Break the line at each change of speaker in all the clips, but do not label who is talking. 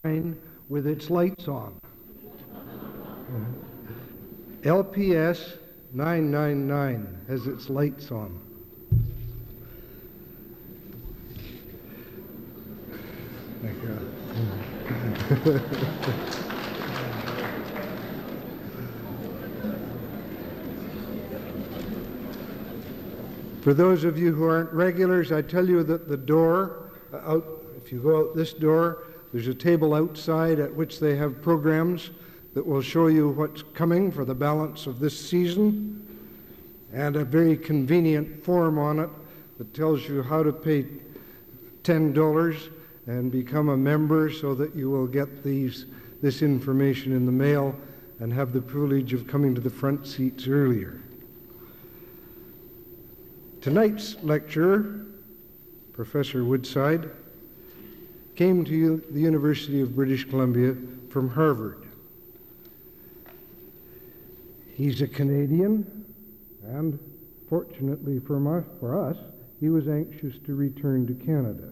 with its lights on. LPS 999 has its lights on. Thank you. For those of you who aren't regulars, I tell you that the door, if you go out this door, there's a table outside at which they have programs that will show you what's coming for the balance of this season, and a very convenient form on it that tells you how to pay $10 and become a member so that you will get this information in the mail and have the privilege of coming to the front seats earlier. Tonight's lecturer, Professor Woodside, came to the University of British Columbia from Harvard. He's a Canadian, and fortunately for us, he was anxious to return to Canada.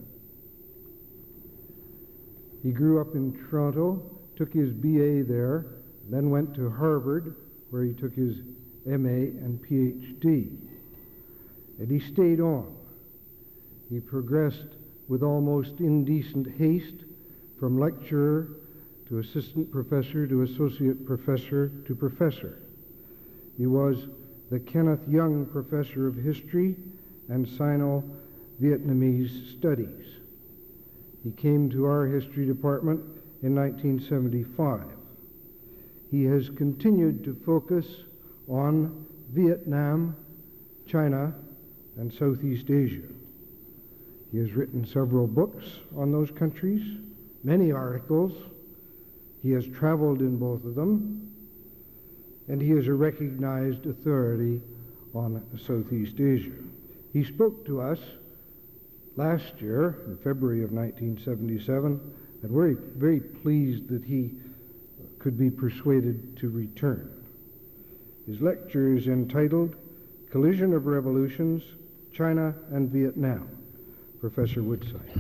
He grew up in Toronto, took his BA there, then went to Harvard, where he took his MA and PhD. And he stayed on. He progressed with almost indecent haste from lecturer to assistant professor to associate professor to professor. He was the Kenneth Young Professor of History and Sino-Vietnamese Studies. He came to our history department in 1975. He has continued to focus on Vietnam, China, and Southeast Asia. He has written several books on those countries, many articles. He has traveled in both of them, and he is a recognized authority on Southeast Asia. He spoke to us last year, in February of 1977, and we're very pleased that he could be persuaded to return. His lecture is entitled Collision of Revolutions, China and Vietnam. Professor Woodside.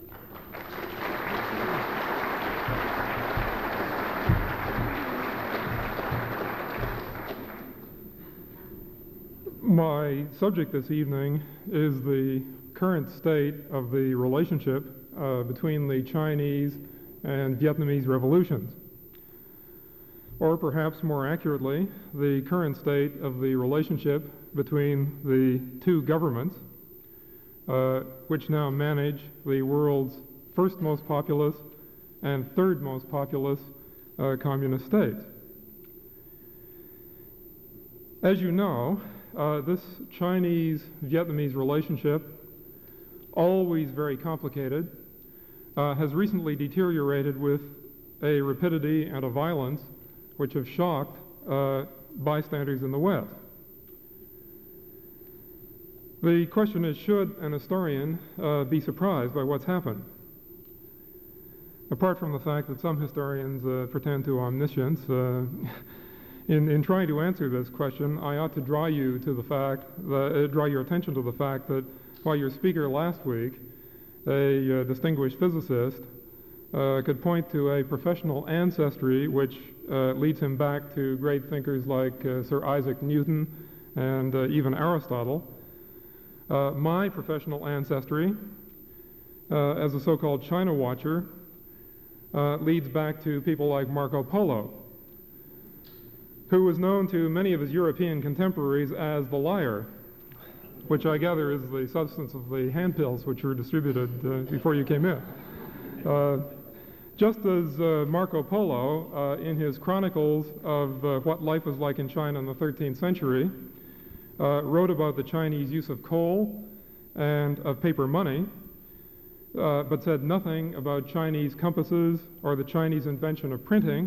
My subject this evening is the current state of the relationship between the Chinese and Vietnamese revolutions. Or perhaps more accurately, the current state of the relationship between the two governments which now manage the world's first most populous and third most populous communist states. As you know, this Chinese-Vietnamese relationship, always very complicated, has recently deteriorated with a rapidity and a violence which have shocked bystanders in the West. The question is, should an historian be surprised by what's happened? Apart from the fact that some historians pretend to omniscience, in trying to answer this question, I ought to draw your attention to the fact that while your speaker last week, a distinguished physicist, could point to a professional ancestry which leads him back to great thinkers like Sir Isaac Newton and even Aristotle, my professional ancestry as a so-called China watcher leads back to people like Marco Polo, who was known to many of his European contemporaries as the liar, which I gather is the substance of the hand pills which were distributed before you came in. Just as Marco Polo, in his chronicles of what life was like in China in the 13th century, wrote about the Chinese use of coal and of paper money, but said nothing about Chinese compasses or the Chinese invention of printing,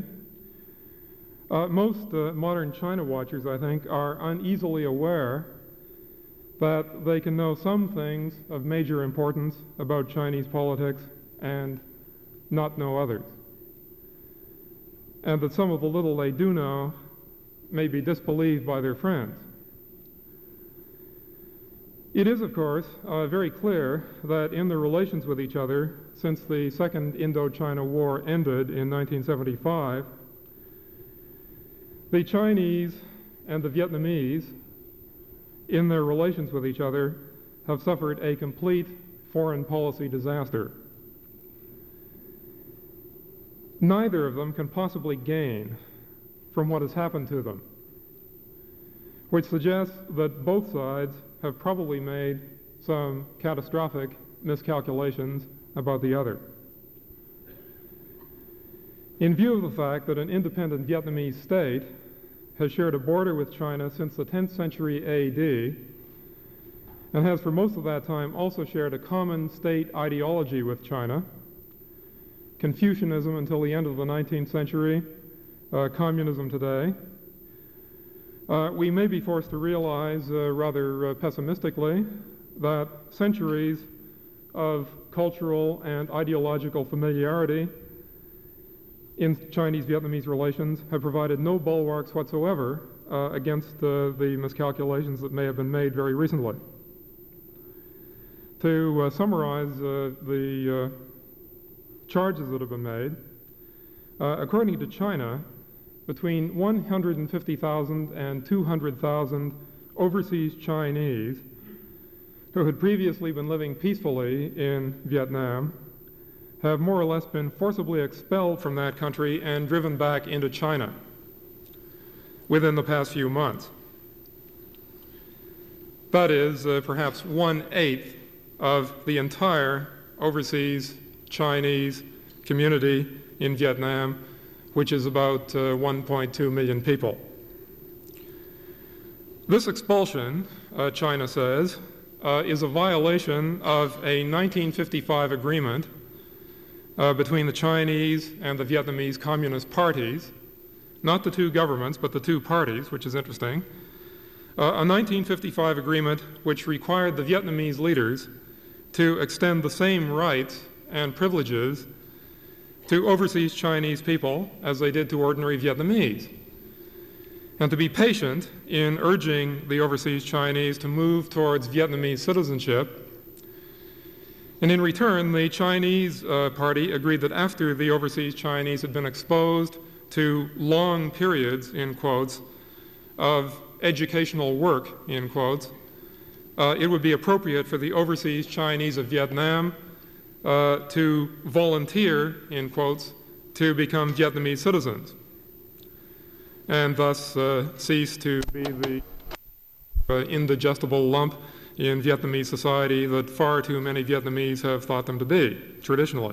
most modern China watchers, I think, are uneasily aware that they can know some things of major importance about Chinese politics and not know others, and that some of the little they do know may be disbelieved by their friends. It is, of course, very clear that in their relations with each other since the Second Indochina War ended in 1975, the Chinese and the Vietnamese, in their relations with each other, have suffered a complete foreign policy disaster. Neither of them can possibly gain from what has happened to them, which suggests that both sides have probably made some catastrophic miscalculations about the other. In view of the fact that an independent Vietnamese state has shared a border with China since the 10th century AD, and has for most of that time also shared a common state ideology with China, Confucianism until the end of the 19th century, communism today, we may be forced to realize rather pessimistically that centuries of cultural and ideological familiarity in Chinese-Vietnamese relations have provided no bulwarks whatsoever against the miscalculations that may have been made very recently. To summarize the charges that have been made, according to China, between 150,000 and 200,000 overseas Chinese who had previously been living peacefully in Vietnam have more or less been forcibly expelled from that country and driven back into China within the past few months. That is perhaps 1/8 of the entire overseas Chinese community in Vietnam, which is about 1.2 million people. This expulsion, China says, is a violation of a 1955 agreement between the Chinese and the Vietnamese Communist parties, not the two governments, but the two parties, which is interesting. A 1955 agreement which required the Vietnamese leaders to extend the same rights and privileges to overseas Chinese people as they did to ordinary Vietnamese, and to be patient in urging the overseas Chinese to move towards Vietnamese citizenship. And in return, the Chinese party agreed that after the overseas Chinese had been exposed to long periods, in quotes, of educational work, in quotes, it would be appropriate for the overseas Chinese of Vietnam to volunteer, in quotes, to become Vietnamese citizens, and thus cease to be the indigestible lump in Vietnamese society that far too many Vietnamese have thought them to be, traditionally.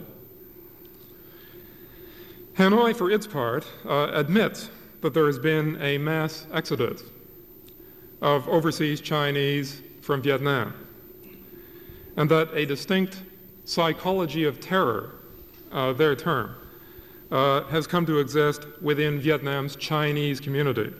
Hanoi, for its part, admits that there has been a mass exodus of overseas Chinese from Vietnam, and that a distinct psychology of terror, their term, has come to exist within Vietnam's Chinese community.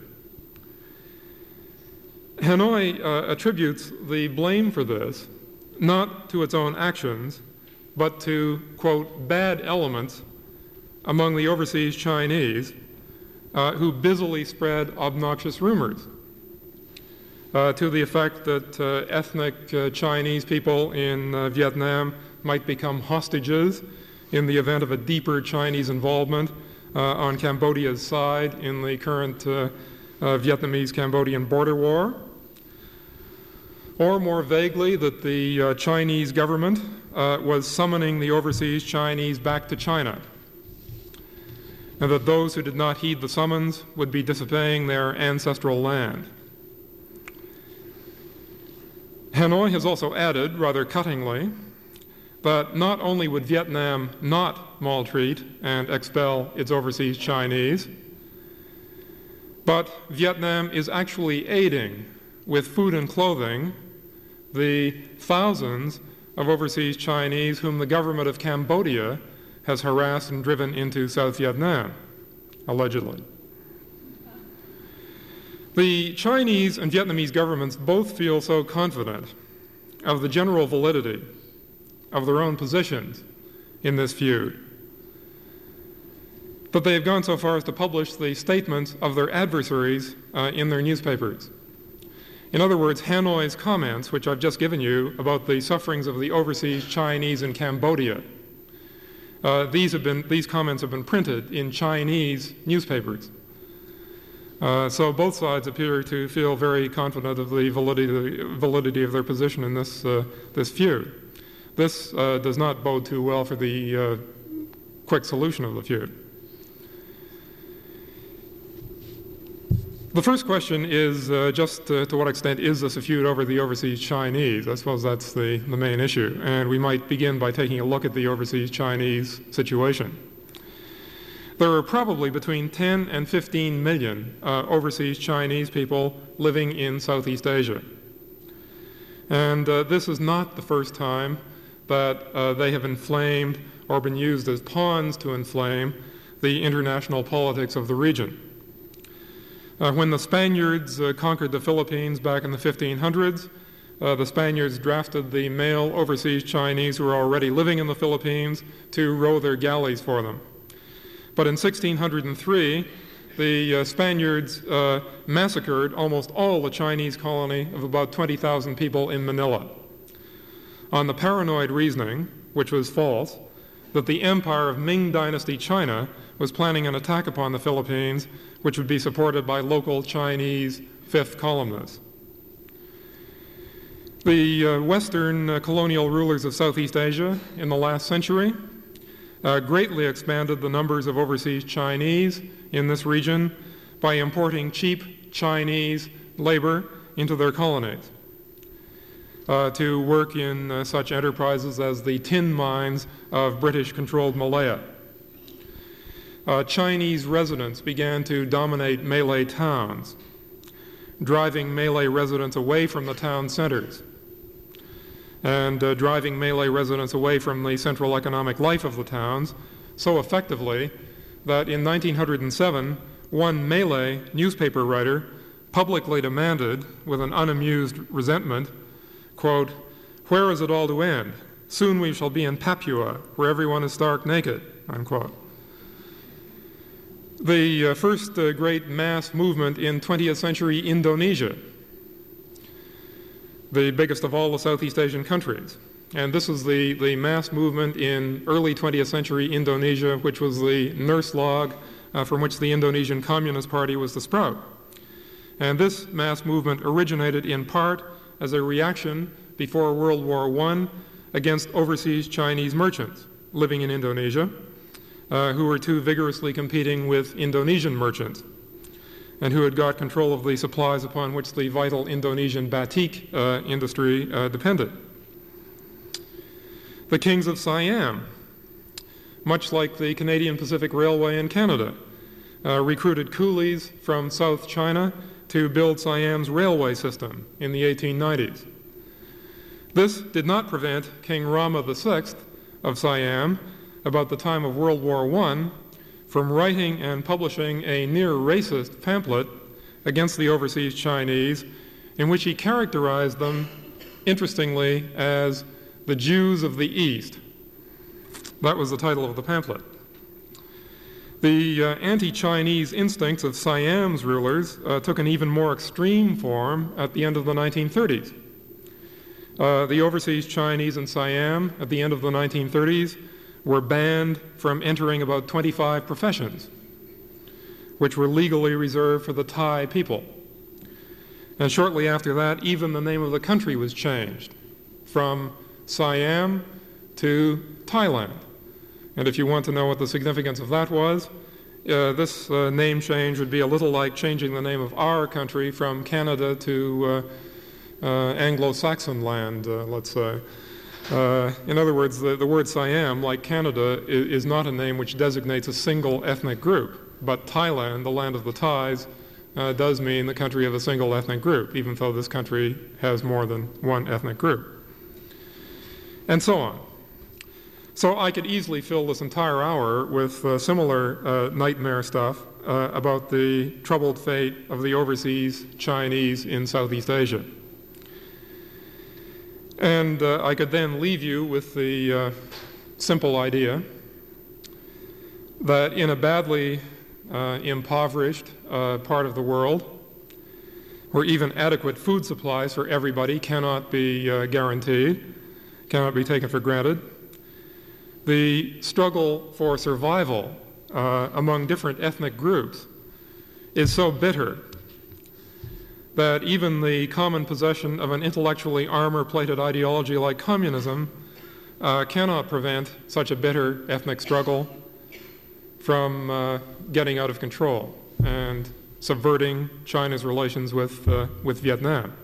Hanoi attributes the blame for this not to its own actions, but to, quote, bad elements among the overseas Chinese who busily spread obnoxious rumors to the effect that ethnic Chinese people in Vietnam might become hostages in the event of a deeper Chinese involvement on Cambodia's side in the current Vietnamese-Cambodian border war, or more vaguely that the Chinese government was summoning the overseas Chinese back to China, and that those who did not heed the summons would be disobeying their ancestral land. Hanoi has also added, rather cuttingly, that not only would Vietnam not maltreat and expel its overseas Chinese, but Vietnam is actually aiding with food and clothing the thousands of overseas Chinese whom the government of Cambodia has harassed and driven into South Vietnam, allegedly. The Chinese and Vietnamese governments both feel so confident of the general validity of their own positions in this feud that they have gone so far as to publish the statements of their adversaries in their newspapers. In other words, Hanoi's comments, which I've just given you, about the sufferings of the overseas Chinese in Cambodia, these comments have been printed in Chinese newspapers. So both sides appear to feel very confident of the validity of their position in this feud. This does not bode too well for the quick solution of the feud. The first question is just to what extent is this a feud over the overseas Chinese? I suppose that's the main issue. And we might begin by taking a look at the overseas Chinese situation. There are probably between 10 and 15 million overseas Chinese people living in Southeast Asia. And this is not the first time that they have inflamed or been used as pawns to inflame the international politics of the region. When the Spaniards conquered the Philippines back in the 1500s, the Spaniards drafted the male overseas Chinese who were already living in the Philippines to row their galleys for them. But in 1603, the Spaniards massacred almost all the Chinese colony of about 20,000 people in Manila on the paranoid reasoning, which was false, that the empire of Ming Dynasty China was planning an attack upon the Philippines, which would be supported by local Chinese fifth columnists. The Western colonial rulers of Southeast Asia in the last century greatly expanded the numbers of overseas Chinese in this region by importing cheap Chinese labor into their colonies to work in such enterprises as the tin mines of British-controlled Malaya. Chinese residents began to dominate Malay towns, driving Malay residents away from the town centers and driving Malay residents away from the central economic life of the towns so effectively that in 1907, one Malay newspaper writer publicly demanded, with an unamused resentment, quote, "Where is it all to end? Soon we shall be in Papua, where everyone is stark naked," unquote. The first great mass movement in 20th century Indonesia, the biggest of all the Southeast Asian countries. And this is the mass movement in early 20th century Indonesia, which was the nurse log from which the Indonesian Communist Party was to sprout. And this mass movement originated in part as a reaction before World War I against overseas Chinese merchants living in Indonesia, who were too vigorously competing with Indonesian merchants and who had got control of the supplies upon which the vital Indonesian batik industry depended. The kings of Siam, much like the Canadian Pacific Railway in Canada, recruited coolies from South China to build Siam's railway system in the 1890s. This did not prevent King Rama VI of Siam, about the time of World War I, from writing and publishing a near-racist pamphlet against the overseas Chinese in which he characterized them, interestingly, as the Jews of the East. That was the title of the pamphlet. The anti-Chinese instincts of Siam's rulers took an even more extreme form at the end of the 1930s. The overseas Chinese in Siam at the end of the 1930s were banned from entering about 25 professions, which were legally reserved for the Thai people. And shortly after that, even the name of the country was changed from Siam to Thailand. And if you want to know what the significance of that was, this name change would be a little like changing the name of our country from Canada to Anglo-Saxon land, let's say. In other words, the word Siam, like Canada, is not a name which designates a single ethnic group, but Thailand, the land of the Thais, does mean the country of a single ethnic group, even though this country has more than one ethnic group. And so on. So I could easily fill this entire hour with similar nightmare stuff about the troubled fate of the overseas Chinese in Southeast Asia. And I could then leave you with the simple idea that in a badly impoverished part of the world, where even adequate food supplies for everybody cannot be guaranteed, cannot be taken for granted. The struggle for survival among different ethnic groups is so bitter that even the common possession of an intellectually armor-plated ideology like communism cannot prevent such a bitter ethnic struggle from getting out of control and subverting China's relations with Vietnam.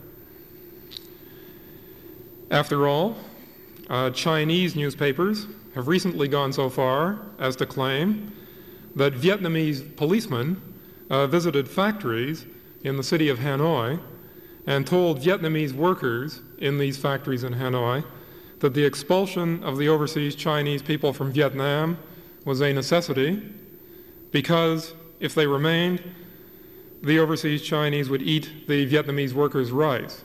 After all, Chinese newspapers have recently gone so far as to claim that Vietnamese policemen visited factories in the city of Hanoi and told Vietnamese workers in these factories in Hanoi that the expulsion of the overseas Chinese people from Vietnam was a necessity because if they remained, the overseas Chinese would eat the Vietnamese workers' rice.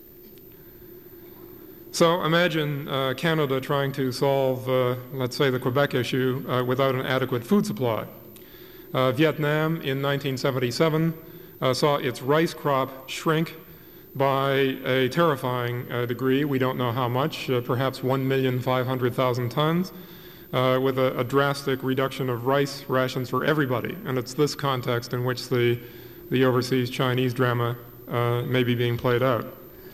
So imagine Canada trying to solve, let's say, the Quebec issue without an adequate food supply. Vietnam in 1977 saw its rice crop shrink by a terrifying degree. We don't know how much, perhaps 1,500,000 tons, with a drastic reduction of rice rations for everybody. And it's this context in which the overseas Chinese drama may be being played out.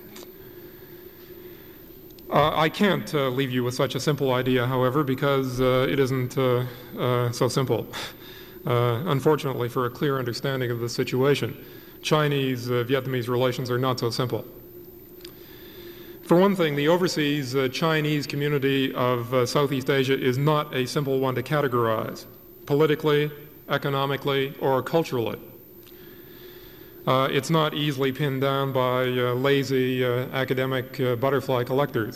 I can't leave you with such a simple idea, however, because it isn't so simple. Unfortunately, for a clear understanding of the situation, Chinese-Vietnamese relations are not so simple. For one thing, the overseas Chinese community of Southeast Asia is not a simple one to categorize, politically, economically, or culturally. It's not easily pinned down by lazy academic butterfly collectors.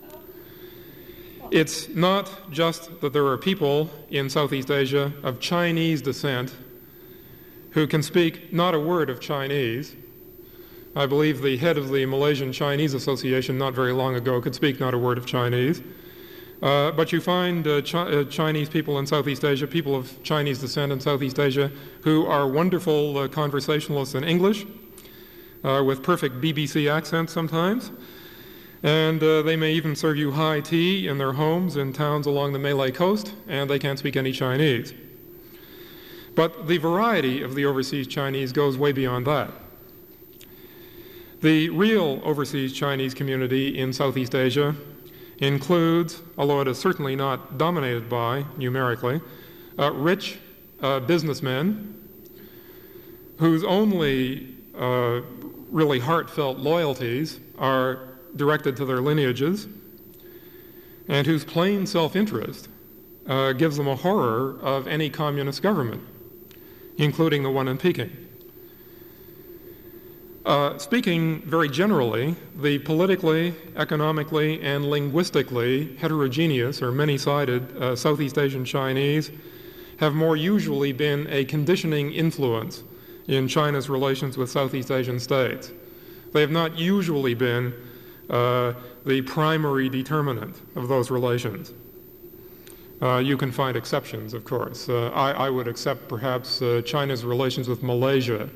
It's not just that there are people in Southeast Asia of Chinese descent who can speak not a word of Chinese. I believe the head of the Malaysian Chinese Association not very long ago could speak not a word of Chinese. But you find Chinese people in Southeast Asia, people of Chinese descent in Southeast Asia, who are wonderful conversationalists in English, with perfect BBC accents sometimes. And they may even serve you high tea in their homes in towns along the Malay coast, and they can't speak any Chinese. But the variety of the overseas Chinese goes way beyond that. The real overseas Chinese community in Southeast Asia includes, although it is certainly not dominated by, numerically, rich businessmen whose only really heartfelt loyalties are directed to their lineages and whose plain self-interest gives them a horror of any communist government, including the one in Peking. Speaking very generally, the politically, economically, and linguistically heterogeneous or many-sided Southeast Asian Chinese have more usually been a conditioning influence in China's relations with Southeast Asian states. They have not usually been the primary determinant of those relations. You can find exceptions, of course. I would accept perhaps China's relations with Malaysia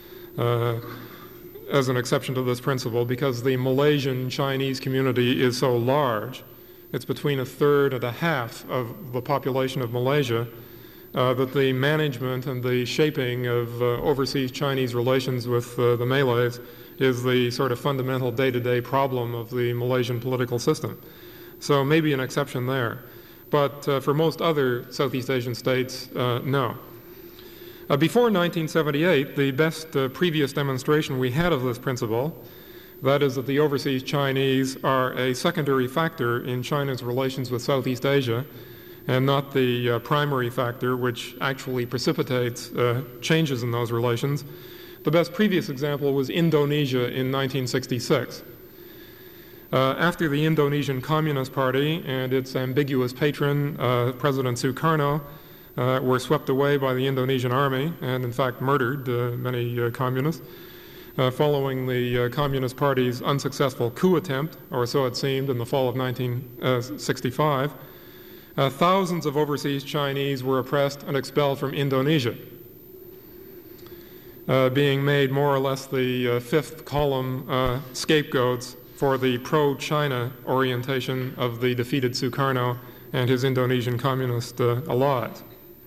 as an exception to this principle because the Malaysian Chinese community is so large. It's between a third and a half of the population of Malaysia that the management and the shaping of overseas Chinese relations with the Malays is the sort of fundamental day-to-day problem of the Malaysian political system. So maybe an exception there. But for most other Southeast Asian states, no. Before 1978, the best previous demonstration we had of this principle, that is that the overseas Chinese are a secondary factor in China's relations with Southeast Asia and not the primary factor which actually precipitates changes in those relations. The best previous example was Indonesia in 1966. After the Indonesian Communist Party and its ambiguous patron, President Sukarno, were swept away by the Indonesian army and, in fact, murdered many communists, following the Communist Party's unsuccessful coup attempt, or so it seemed, in the fall of 1965, thousands of overseas Chinese were oppressed and expelled from Indonesia. being made more or less the fifth column scapegoats for the pro-China orientation of the defeated Sukarno and his Indonesian communist allies.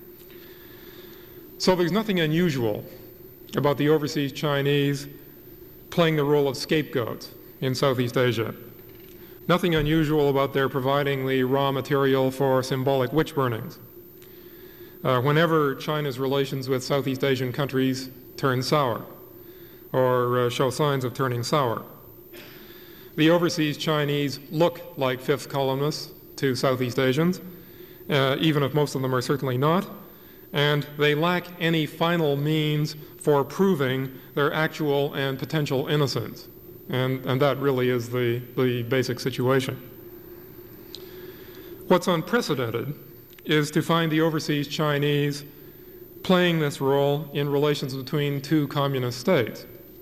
So there's nothing unusual about the overseas Chinese playing the role of scapegoats in Southeast Asia. Nothing unusual about their providing the raw material for symbolic witch burnings. Whenever China's relations with Southeast Asian countries turn sour or show signs of turning sour, the overseas Chinese look like fifth columnists to Southeast Asians, even if most of them are certainly not, and they lack any final means for proving their actual and potential innocence. And that really is the basic situation. What's unprecedented is to find the overseas Chinese playing this role in relations between two communist states.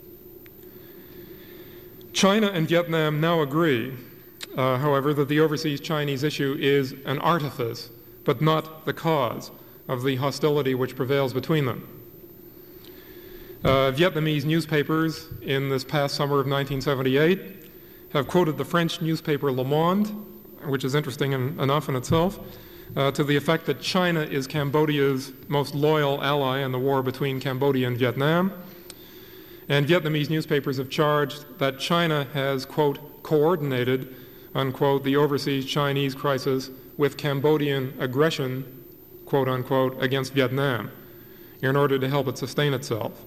China and Vietnam now agree, however, that the overseas Chinese issue is an artifice, but not the cause of the hostility which prevails between them. Vietnamese newspapers in this past summer of 1978 have quoted the French newspaper Le Monde, which is interesting enough in itself, to the effect that China is Cambodia's most loyal ally in the war between Cambodia and Vietnam. And Vietnamese newspapers have charged that China has, quote, coordinated, unquote, the overseas Chinese crisis with Cambodian aggression, quote unquote, against Vietnam in order to help it sustain itself.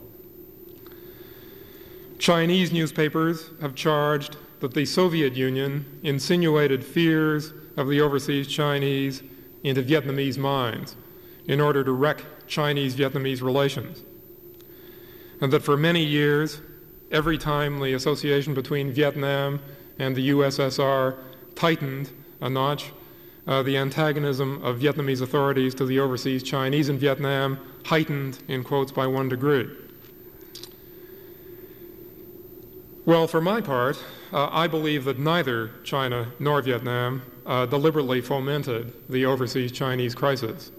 Chinese newspapers have charged that the Soviet Union insinuated fears of the overseas Chinese into Vietnamese minds in order to wreck Chinese-Vietnamese relations. And that for many years, every time the association between Vietnam and the USSR tightened a notch, the antagonism of Vietnamese authorities to the overseas Chinese in Vietnam heightened, in quotes, by 1 degree. Well, for my part, I believe that neither China nor Vietnam deliberately fomented the overseas Chinese crisis.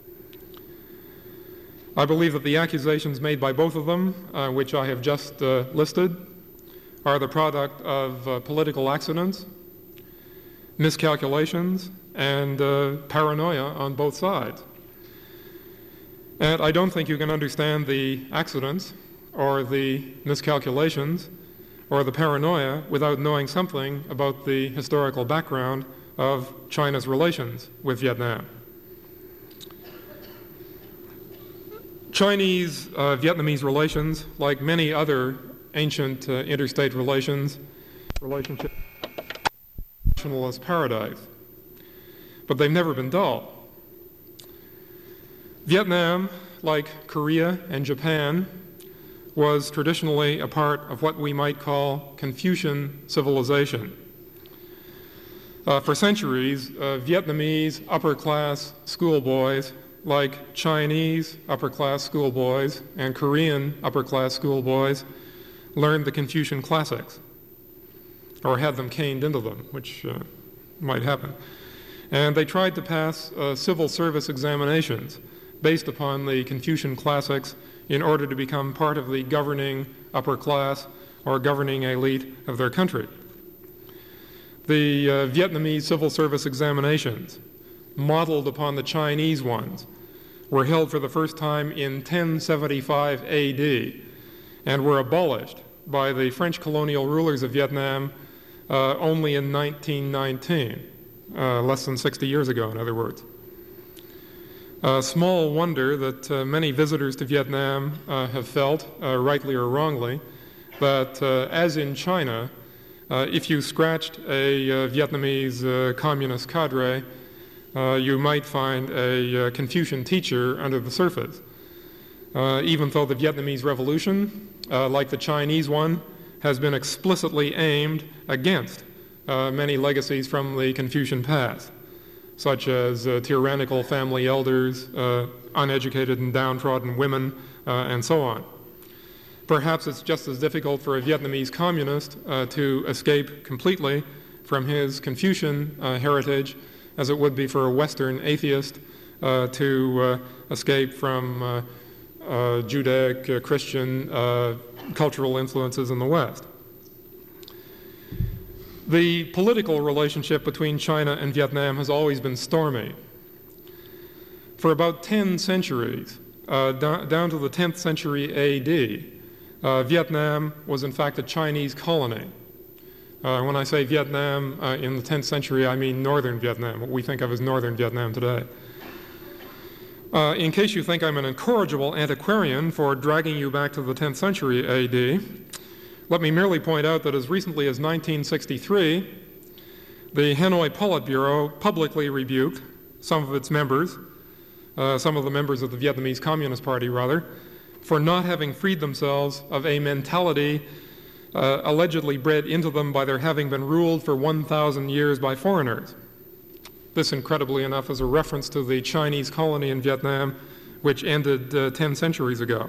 I believe that the accusations made by both of them, which I have just listed, are the product of political accidents, miscalculations, and paranoia on both sides. And I don't think you can understand the accidents or the miscalculations or the paranoia without knowing something about the historical background of China's relations with Vietnam. Chinese-Vietnamese relations, like many other ancient interstate relationships, nationalist paradise, but they've never been dull. Vietnam, like Korea and Japan, was traditionally a part of what we might call Confucian civilization. For centuries, Vietnamese upper-class schoolboys, like Chinese upper-class schoolboys and Korean upper-class schoolboys, learned the Confucian classics, or had them caned into them, which might happen. And they tried to pass civil service examinations based upon the Confucian classics in order to become part of the governing upper class or governing elite of their country. The Vietnamese civil service examinations, modeled upon the Chinese ones, were held for the first time in 1075 AD and were abolished by the French colonial rulers of Vietnam only in 1919, less than 60 years ago, in other words. Small wonder that many visitors to Vietnam have felt, rightly or wrongly, that as in China, if you scratched a Vietnamese communist cadre, you might find a Confucian teacher under the surface. Even though the Vietnamese Revolution, like the Chinese one, has been explicitly aimed against many legacies from the Confucian past, such as tyrannical family elders, uneducated and downtrodden women, and so on. Perhaps it's just as difficult for a Vietnamese communist to escape completely from his Confucian heritage as it would be for a Western atheist to escape from Judaic, Christian cultural influences in the West. The political relationship between China and Vietnam has always been stormy. For about 10 centuries, down to the 10th century AD, Vietnam was in fact a Chinese colony. When I say Vietnam in the 10th century, I mean northern Vietnam, what we think of as northern Vietnam today. In case you think I'm an incorrigible antiquarian for dragging you back to the 10th century AD, let me merely point out that as recently as 1963, the Hanoi Politburo publicly rebuked some of its members, some of the members of the Vietnamese Communist Party, rather, for not having freed themselves of a mentality allegedly bred into them by their having been ruled for 1,000 years by foreigners. This, incredibly enough, is a reference to the Chinese colony in Vietnam, which ended 10 centuries ago.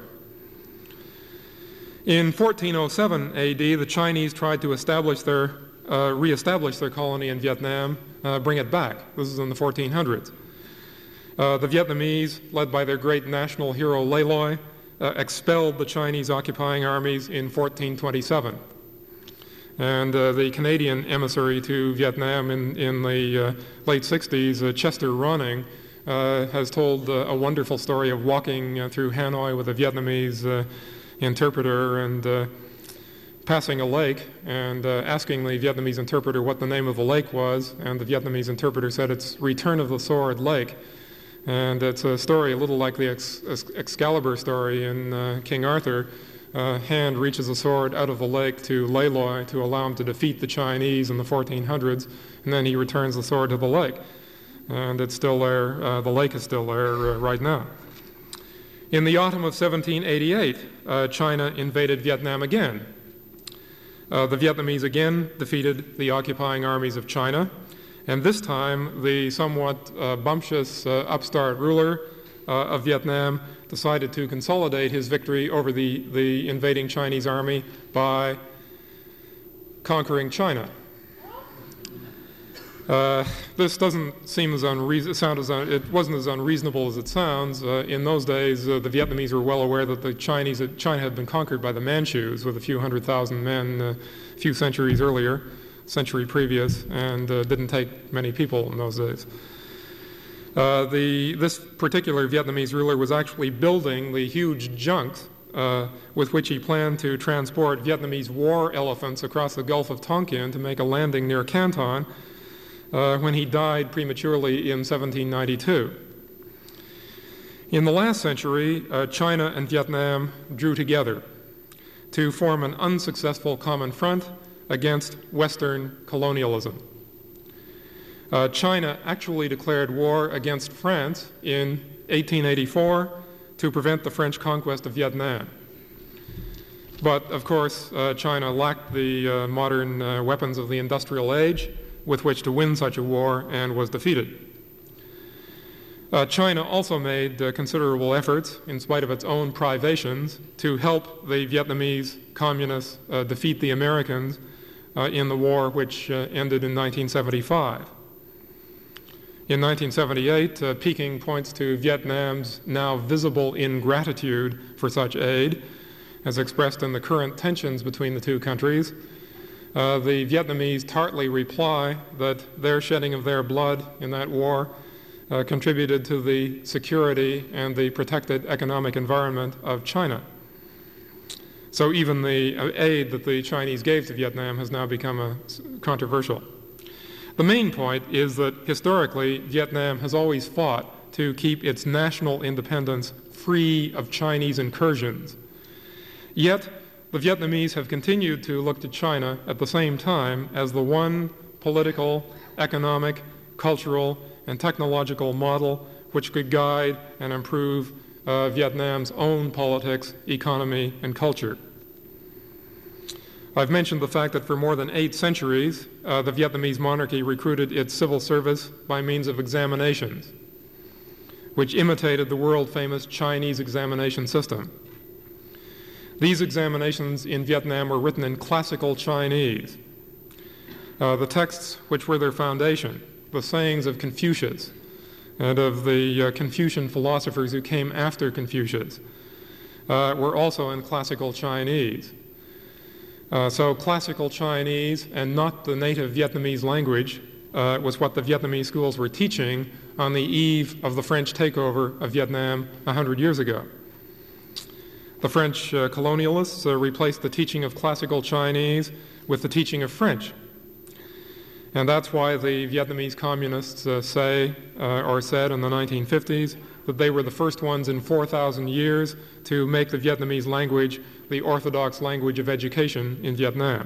In 1407 AD, the Chinese tried to reestablish their colony in Vietnam, bring it back. This is in the 1400s. The Vietnamese, led by their great national hero Le Loi, expelled the Chinese occupying armies in 1427. And the Canadian emissary to Vietnam in the late 60s, Chester Ronning, has told a wonderful story of walking through Hanoi with a Vietnamese interpreter and passing a lake and asking the Vietnamese interpreter what the name of the lake was, and the Vietnamese interpreter said it's Return of the Sword Lake. And it's a story a little like the Excalibur story in King Arthur. Hand reaches a sword out of the lake to Le Loi to allow him to defeat the Chinese in the 1400s, and then he returns the sword to the lake. And it's still there, the lake is still there right now. In the autumn of 1788, China invaded Vietnam again. The Vietnamese again defeated the occupying armies of China, and this time the somewhat bumptious upstart ruler of Vietnam decided to consolidate his victory over the invading Chinese army by conquering China. This doesn't seem as it wasn't as unreasonable as it sounds. In those days, the Vietnamese were well aware that China had been conquered by the Manchus with a few 100,000 men a few centuries earlier, century previous, and didn't take many people in those days. This particular Vietnamese ruler was actually building the huge junks with which he planned to transport Vietnamese war elephants across the Gulf of Tonkin to make a landing near Canton, when he died prematurely in 1792. In the last century, China and Vietnam drew together to form an unsuccessful common front against Western colonialism. China actually declared war against France in 1884 to prevent the French conquest of Vietnam. But, of course, China lacked the modern weapons of the industrial age with which to win such a war, and was defeated. China also made considerable efforts, in spite of its own privations, to help the Vietnamese communists defeat the Americans in the war which ended in 1975. In 1978, Peking points to Vietnam's now visible ingratitude for such aid, as expressed in the current tensions between the two countries. The Vietnamese tartly reply that their shedding of their blood in that war contributed to the security and the protected economic environment of China. So even the aid that the Chinese gave to Vietnam has now become controversial. The main point is that historically, Vietnam has always fought to keep its national independence free of Chinese incursions. Yet, the Vietnamese have continued to look to China at the same time as the one political, economic, cultural, and technological model which could guide and improve Vietnam's own politics, economy, and culture. I've mentioned the fact that for more than 8 centuries, the Vietnamese monarchy recruited its civil service by means of examinations, which imitated the world-famous Chinese examination system. These examinations in Vietnam were written in classical Chinese. The texts which were their foundation, the sayings of Confucius and of the Confucian philosophers who came after Confucius, were also in classical Chinese. So classical Chinese and not the native Vietnamese language was what the Vietnamese schools were teaching on the eve of the French takeover of Vietnam 100 years ago. The French colonialists replaced the teaching of classical Chinese with the teaching of French. And that's why the Vietnamese communists said in the 1950s that they were the first ones in 4,000 years to make the Vietnamese language the orthodox language of education in Vietnam.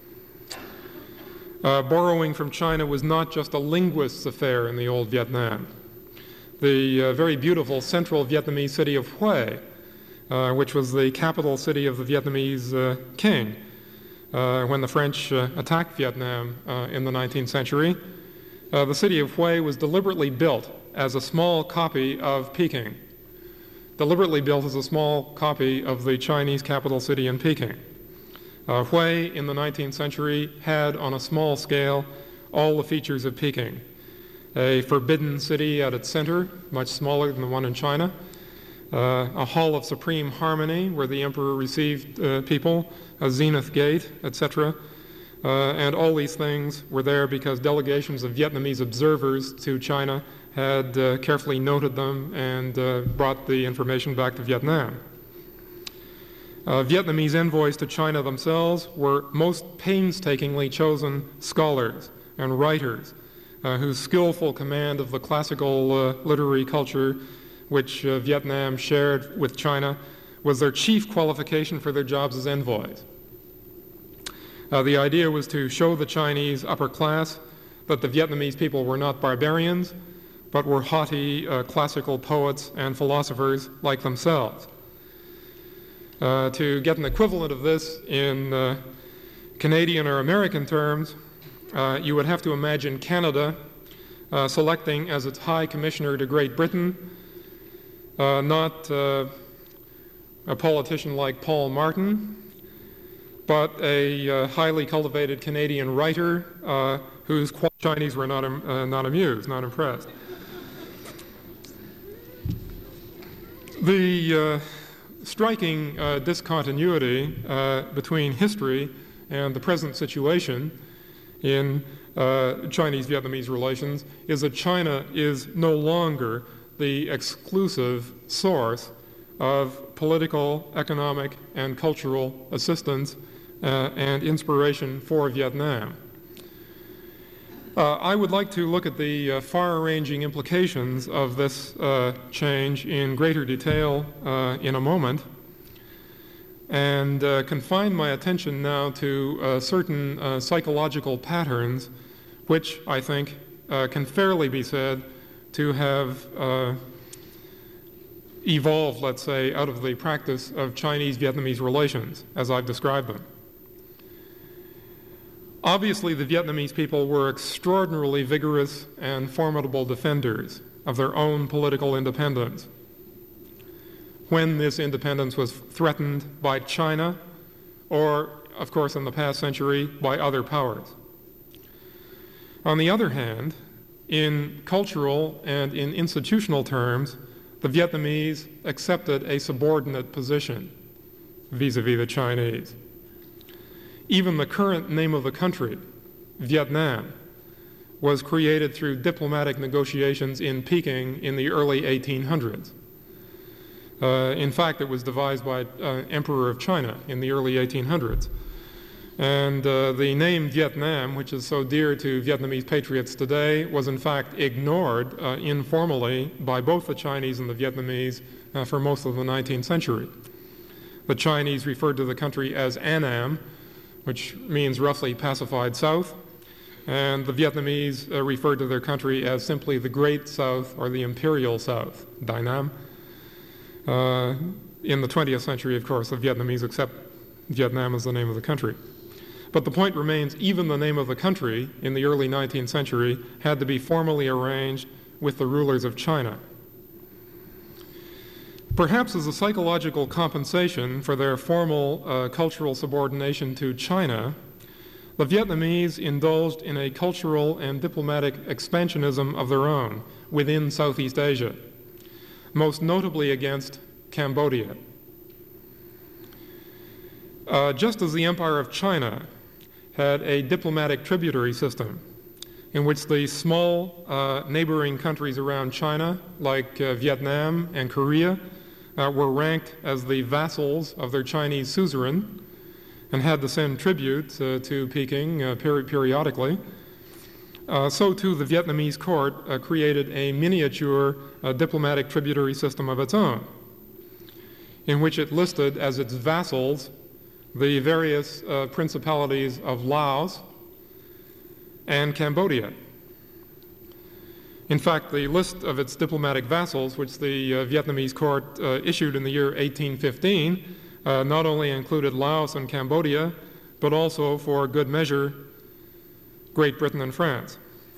Borrowing from China was not just a linguist's affair in the old Vietnam. The very beautiful central Vietnamese city of Hue, which was the capital city of the Vietnamese king when the French attacked Vietnam in the 19th century, the city of Hue was deliberately built as a small copy of Peking, deliberately built as a small copy of the Chinese capital city in Peking. Hue in the 19th century had, on a small scale, all the features of Peking. A forbidden city at its center, much smaller than the one in China, a hall of supreme harmony where the emperor received people, a zenith gate, etc. And all these things were there because delegations of Vietnamese observers to China had carefully noted them and brought the information back to Vietnam. Vietnamese envoys to China themselves were most painstakingly chosen scholars and writers whose skillful command of the classical literary culture which Vietnam shared with China was their chief qualification for their jobs as envoys. The idea was to show the Chinese upper class that the Vietnamese people were not barbarians, but were haughty classical poets and philosophers like themselves. To get an equivalent of this in Canadian or American terms, you would have to imagine Canada selecting as its High Commissioner to Great Britain not a politician like Paul Martin, but a highly cultivated Canadian writer whose Chinese were not amused, not impressed. The striking discontinuity between history and the present situation in Chinese-Vietnamese relations is that China is no longer the exclusive source of political, economic, and cultural assistance and inspiration for Vietnam. I would like to look at the far-ranging implications of this change in greater detail in a moment, and confine my attention now to certain psychological patterns which I think can fairly be said to have evolved, let's say, out of the practice of Chinese-Vietnamese relations, as I've described them. Obviously, the Vietnamese people were extraordinarily vigorous and formidable defenders of their own political independence when this independence was threatened by China or, of course, in the past century, by other powers. On the other hand, in cultural and in institutional terms, the Vietnamese accepted a subordinate position vis-à-vis the Chinese. Even the current name of the country, Vietnam, was created through diplomatic negotiations in Peking in the early 1800s. In fact, it was devised by Emperor of China in the early 1800s. And the name Vietnam, which is so dear to Vietnamese patriots today, was in fact ignored informally by both the Chinese and the Vietnamese for most of the 19th century. The Chinese referred to the country as Annam, which means roughly pacified South, and the Vietnamese referred to their country as simply the Great South or the Imperial South, Dai Nam. In the 20th century, of course, the Vietnamese accept Vietnam as the name of the country. But the point remains, even the name of the country in the early 19th century had to be formally arranged with the rulers of China. Perhaps as a psychological compensation for their formal cultural subordination to China, the Vietnamese indulged in a cultural and diplomatic expansionism of their own within Southeast Asia, most notably against Cambodia. Just as the Empire of China had a diplomatic tributary system in which the small neighboring countries around China, like Vietnam and Korea, were ranked as the vassals of their Chinese suzerain and had to send tribute to Peking periodically, so too the Vietnamese court created a miniature diplomatic tributary system of its own, in which it listed as its vassals the various principalities of Laos and Cambodia. In fact, the list of its diplomatic vassals, which the Vietnamese court issued in the year 1815, not only included Laos and Cambodia, but also, for good measure, Great Britain and France.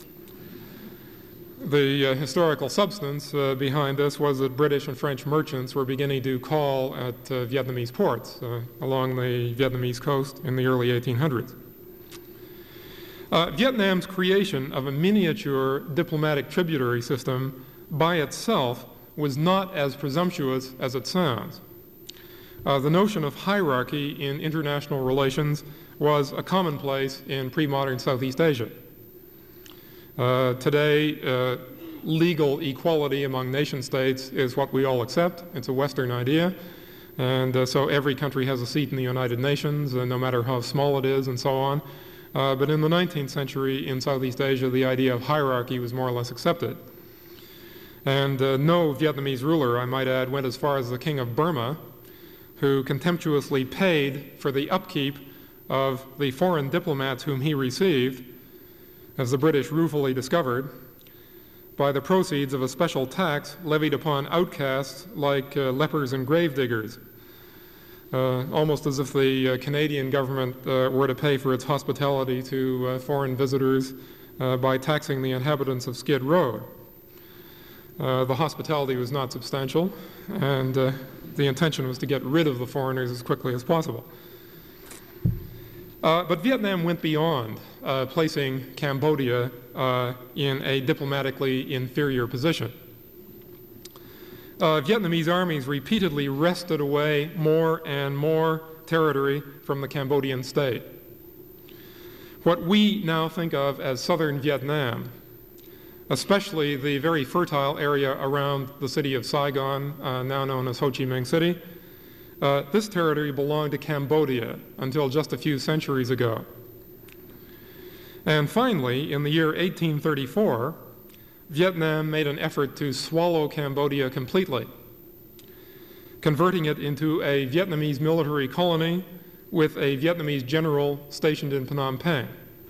The historical substance behind this was that British and French merchants were beginning to call at Vietnamese ports along the Vietnamese coast in the early 1800s. Vietnam's creation of a miniature diplomatic tributary system by itself was not as presumptuous as it sounds. The notion of hierarchy in international relations was a commonplace in pre-modern Southeast Asia. Today, legal equality among nation-states is what we all accept. It's a Western idea. And so every country has a seat in the United Nations, no matter how small it is and so on. But in the 19th century in Southeast Asia, the idea of hierarchy was more or less accepted. And no Vietnamese ruler, I might add, went as far as the King of Burma, who contemptuously paid for the upkeep of the foreign diplomats whom he received, as the British ruefully discovered, by the proceeds of a special tax levied upon outcasts like lepers and gravediggers, almost as if the Canadian government were to pay for its hospitality to foreign visitors by taxing the inhabitants of Skid Row. The hospitality was not substantial, and the intention was to get rid of the foreigners as quickly as possible. But Vietnam went beyond placing Cambodia in a diplomatically inferior position. Vietnamese armies repeatedly wrested away more and more territory from the Cambodian state. What we now think of as southern Vietnam, especially the very fertile area around the city of Saigon, now known as Ho Chi Minh City, this territory belonged to Cambodia until just a few centuries ago. And finally, in the year 1834, Vietnam made an effort to swallow Cambodia completely, converting it into a Vietnamese military colony with a Vietnamese general stationed in Phnom Penh.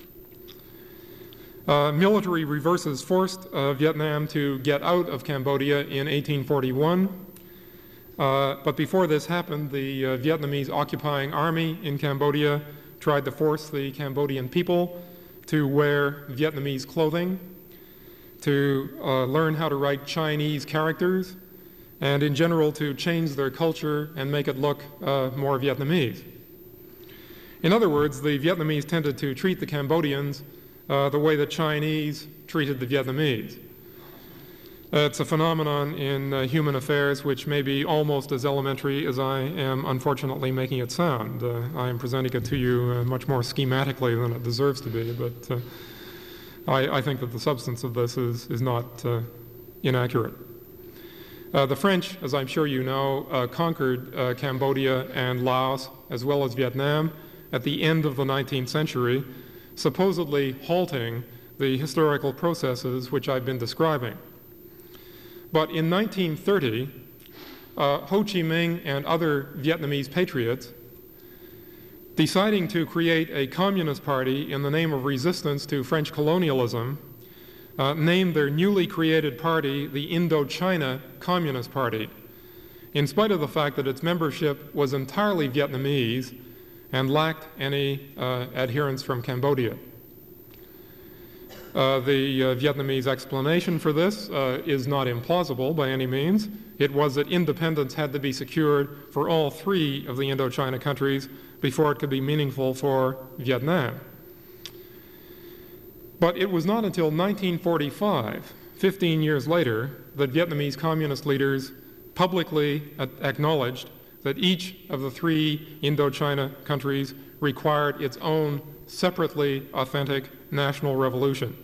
Military reverses forced Vietnam to get out of Cambodia in 1841. But before this happened, the Vietnamese occupying army in Cambodia tried to force the Cambodian people to wear Vietnamese clothing, to learn how to write Chinese characters, and in general to change their culture and make it look more Vietnamese. In other words, the Vietnamese tended to treat the Cambodians the way the Chinese treated the Vietnamese. It's a phenomenon in human affairs which may be almost as elementary as I am unfortunately making it sound. I am presenting it to you much more schematically than it deserves to be, but I think that the substance of this is not inaccurate. The French, as I'm sure you know, conquered Cambodia and Laos, as well as Vietnam, at the end of the 19th century, supposedly halting the historical processes which I've been describing. But in 1930, Ho Chi Minh and other Vietnamese patriots, deciding to create a communist party in the name of resistance to French colonialism, named their newly created party the Indochina Communist Party, in spite of the fact that its membership was entirely Vietnamese and lacked any adherents from Cambodia. The Vietnamese explanation for this is not implausible by any means. It was that independence had to be secured for all three of the Indochina countries before it could be meaningful for Vietnam. But it was not until 1945, 15 years later, that Vietnamese communist leaders publicly acknowledged that each of the three Indochina countries required its own separately authentic national revolution.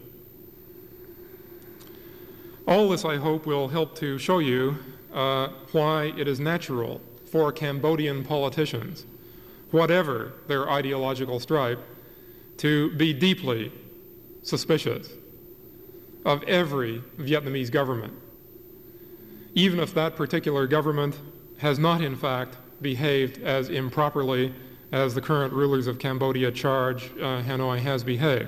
All this, I hope, will help to show you why it is natural for Cambodian politicians, whatever their ideological stripe, to be deeply suspicious of every Vietnamese government, even if that particular government has not in fact behaved as improperly as the current rulers of Cambodia charge Hanoi has behaved.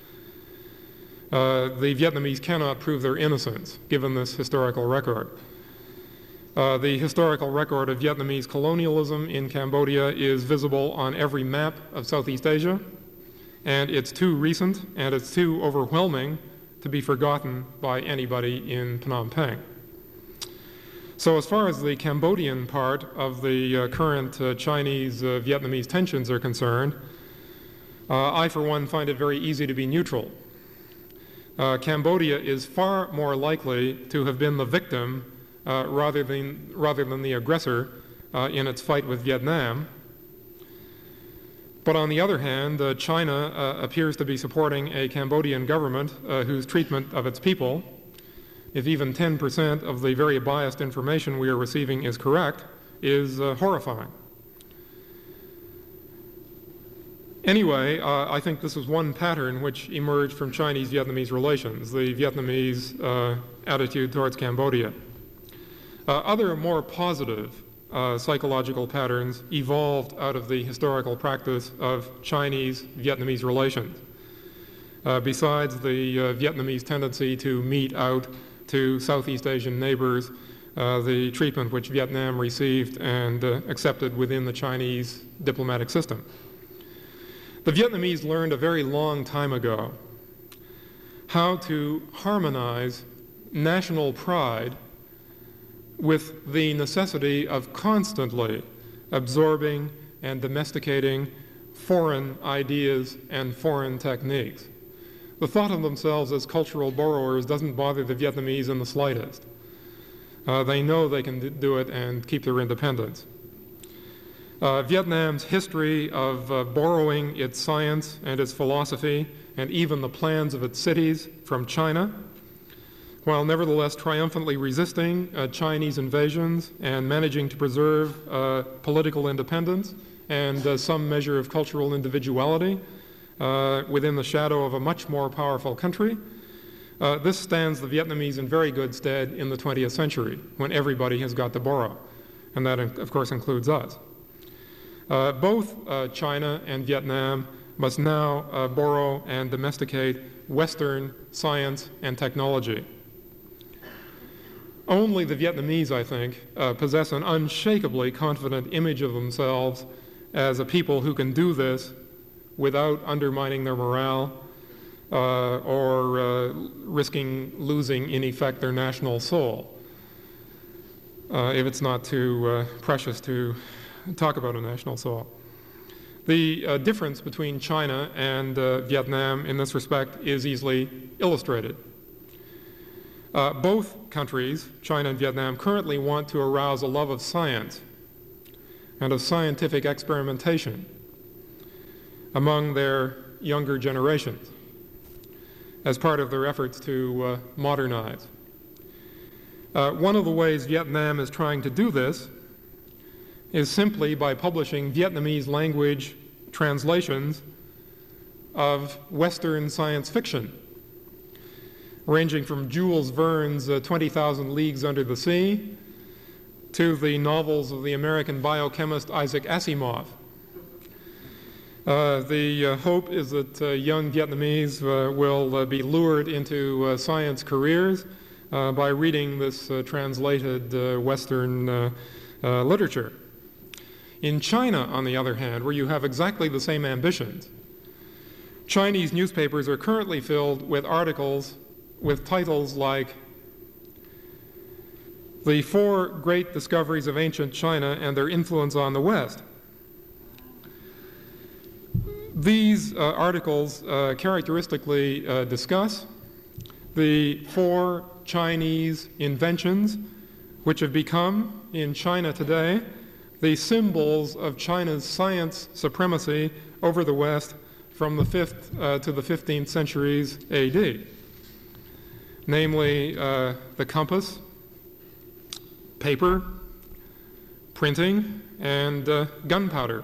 The Vietnamese cannot prove their innocence given this historical record. The historical record of Vietnamese colonialism in Cambodia is visible on every map of Southeast Asia, and it's too recent and it's too overwhelming to be forgotten by anybody in Phnom Penh. So as far as the Cambodian part of the current Chinese-Vietnamese tensions are concerned, I, for one, find it very easy to be neutral. Cambodia is far more likely to have been the victim rather than the aggressor in its fight with Vietnam. But on the other hand, China appears to be supporting a Cambodian government whose treatment of its people, if even 10% of the very biased information we are receiving is correct, is horrifying. Anyway, I think this is one pattern which emerged from Chinese-Vietnamese relations, the Vietnamese attitude towards Cambodia. Other more positive psychological patterns evolved out of the historical practice of Chinese-Vietnamese relations. Besides the Vietnamese tendency to mete out to Southeast Asian neighbors the treatment which Vietnam received and accepted within the Chinese diplomatic system. The Vietnamese learned a very long time ago how to harmonize national pride with the necessity of constantly absorbing and domesticating foreign ideas and foreign techniques. The thought of themselves as cultural borrowers doesn't bother the Vietnamese in the slightest. They know they can do it and keep their independence. Vietnam's history of borrowing its science and its philosophy and even the plans of its cities from China, while nevertheless triumphantly resisting Chinese invasions and managing to preserve political independence and some measure of cultural individuality within the shadow of a much more powerful country, this stands the Vietnamese in very good stead in the 20th century, when everybody has got to borrow, and that, of course, includes us. Both China and Vietnam must now borrow and domesticate Western science and technology. Only the Vietnamese, I think, possess an unshakably confident image of themselves as a people who can do this without undermining their morale or risking losing, in effect, their national soul, if it's not too precious to talk about a national soul. The difference between China and Vietnam in this respect is easily illustrated. Both countries, China and Vietnam, currently want to arouse a love of science and of scientific experimentation among their younger generations as part of their efforts to modernize. One of the ways Vietnam is trying to do this is simply by publishing Vietnamese language translations of Western science fiction, ranging from Jules Verne's 20,000 Leagues Under the Sea to the novels of the American biochemist Isaac Asimov. The hope is that young Vietnamese will be lured into science careers by reading this translated Western literature. In China, on the other hand, where you have exactly the same ambitions, Chinese newspapers are currently filled with articles with titles like "The Four Great Discoveries of Ancient China and Their Influence on the West." These articles characteristically discuss the four Chinese inventions which have become, in China today, the symbols of China's science supremacy over the West from the 5th to the 15th centuries AD, namely the compass, paper, printing, and gunpowder.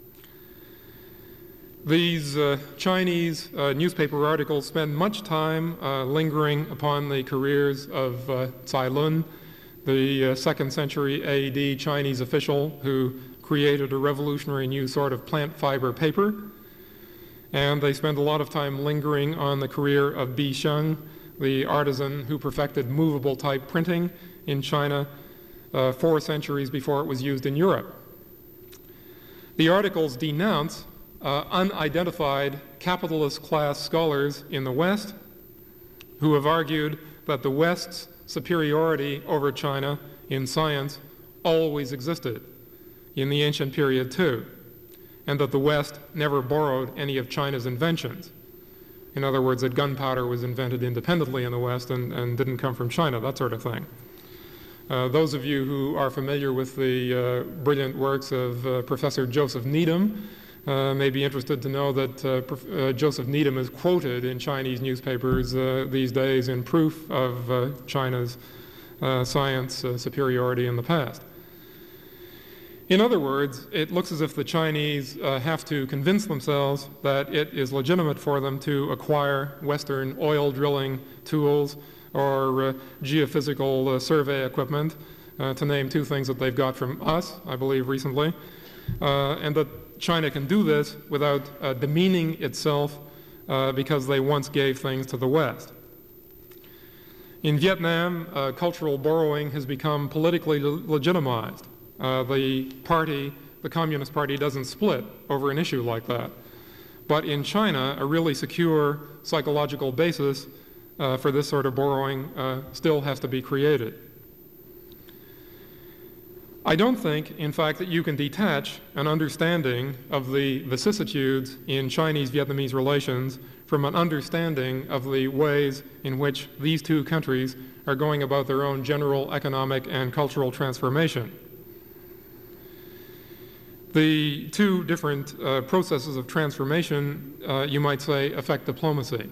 These Chinese newspaper articles spend much time lingering upon the careers of Cai Lun, the 2nd century AD Chinese official who created a revolutionary new sort of plant fiber paper. And they spend a lot of time lingering on the career of Bi Sheng, the artisan who perfected movable type printing in China 4 centuries before it was used in Europe. The articles denounce unidentified capitalist class scholars in the West who have argued that the West's superiority over China in science always existed in the ancient period too, and that the West never borrowed any of China's inventions. In other words, that gunpowder was invented independently in the West and didn't come from China, that sort of thing. Those of you who are familiar with the brilliant works of Professor Joseph Needham may be interested to know that Joseph Needham is quoted in Chinese newspapers these days in proof of China's science superiority in the past. In other words, it looks as if the Chinese have to convince themselves that it is legitimate for them to acquire Western oil drilling tools or geophysical survey equipment, to name 2 things that they've got from us, I believe, recently, and that China can do this without demeaning itself because they once gave things to the West. In Vietnam, cultural borrowing has become politically legitimized. The Communist Party doesn't split over an issue like that. But in China, a really secure psychological basis for this sort of borrowing still has to be created. I don't think, in fact, that you can detach an understanding of the vicissitudes in Chinese-Vietnamese relations from an understanding of the ways in which these 2 countries are going about their own general economic and cultural transformation. The 2 different processes of transformation, you might say, affect diplomacy.